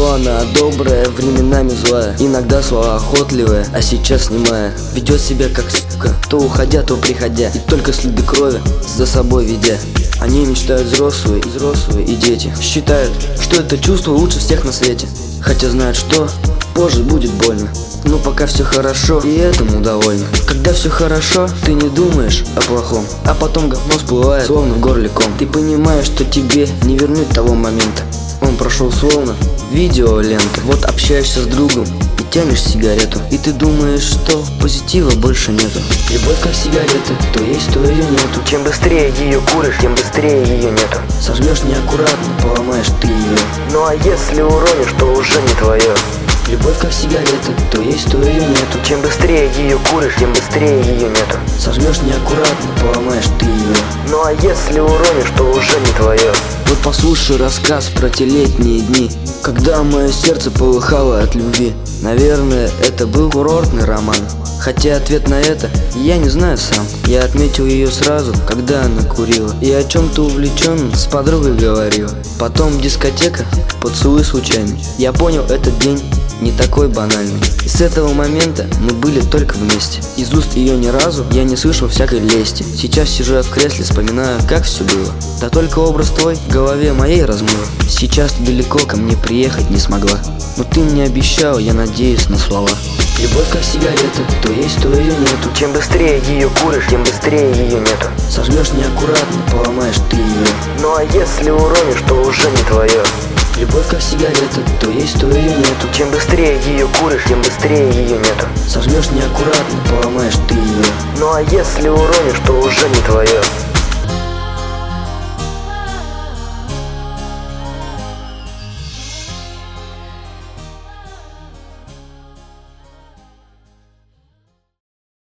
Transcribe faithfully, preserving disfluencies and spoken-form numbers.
что она добрая, временами злая, иногда слова охотливая, а сейчас немая. Ведет себя как сука, то уходя, то приходя, и только следы крови за собой ведя. Они мечтают взрослые, и взрослые, и дети. Считают, что это чувство лучше всех на свете, хотя знают, что позже будет больно. Но пока все хорошо, и этому довольны. Когда все хорошо, ты не думаешь о плохом, а потом говно всплывает, словно в горле ком. Ты понимаешь, что тебе не вернуть того момента. Он прошел словно видеолента. Вот общаешься с другом и тянешь сигарету, и ты думаешь, что позитива больше нету. Любовь как сигарета, то есть, то ее нету. Чем быстрее ее куришь, тем быстрее ее нету. Сожмешь неаккуратно, поломаешь ты ее. Ну а если уронишь, то уже не твое. Любовь как сигарета, то есть, то ее нету. Чем быстрее ее куришь, тем быстрее ее нету. Сожмешь неаккуратно, поломаешь ты ее. Ну а если уронишь, то уже не твое. Вот послушай рассказ про те летние дни, когда мое сердце полыхало от любви. Наверное, это был курортный роман, хотя ответ на это я не знаю сам. Я отметил ее сразу, когда она курила, и о чем-то увлеченно с подругой говорила. Потом дискотека, поцелуй случайный. Я понял этот день не такой банальный. И с этого момента мы были только вместе. Из уст ее ни разу я не слышал всякой лести. Сейчас сижу я в кресле, вспоминаю, как все было. Да только образ твой в голове моей размыло. Сейчас ты далеко ко мне приехать не смогла, но ты мне обещал, я надеюсь на слова. Любовь как сигарета, то есть, то ее нету. Чем быстрее ее куришь, тем быстрее ее нету. Сожмешь неаккуратно, поломаешь ты ее. Ну а если уронишь, то уже не твое. Любовь как сигарета, то есть, то ее нету. Чем быстрее ее куришь, тем быстрее ее нету. Сожмешь неаккуратно, поломаешь ты ее. Ну а если уронишь, то уже не твое.